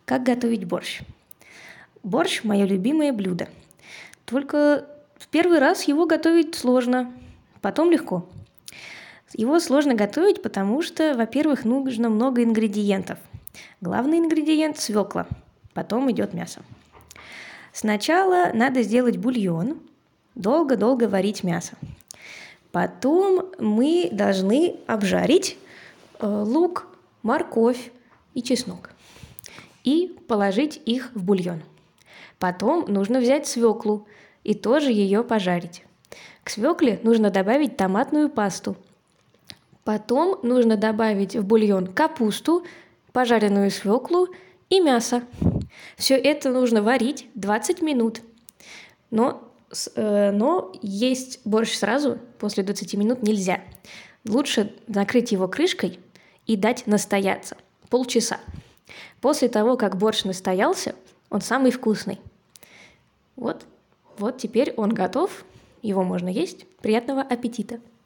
Как готовить борщ? Борщ – мое любимое блюдо. Только в первый раз его готовить сложно, потом легко. Его сложно готовить, потому что, во-первых, нужно много ингредиентов. Главный ингредиент – свекла, потом идет мясо. Сначала надо сделать бульон, долго-долго варить мясо. Потом мы должны обжарить лук, морковь и чеснок и положить их в бульон. Потом нужно взять свеклу и тоже ее пожарить. К свекле нужно добавить томатную пасту. Потом нужно добавить в бульон капусту, пожаренную свеклу и мясо. Все это нужно варить 20 минут. Но есть борщ сразу после 20 минут нельзя. Лучше накрыть его крышкой и дать настояться полчаса. После того, как борщ настоялся, он самый вкусный. Вот теперь он готов, его можно есть. Приятного аппетита!